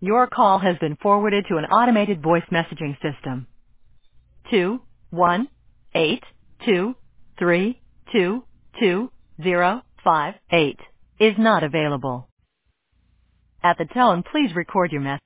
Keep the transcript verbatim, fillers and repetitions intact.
Your call has been forwarded to an automated voice messaging system. Two one eight two three two two zero five eight is not available. At the tone, please record your message.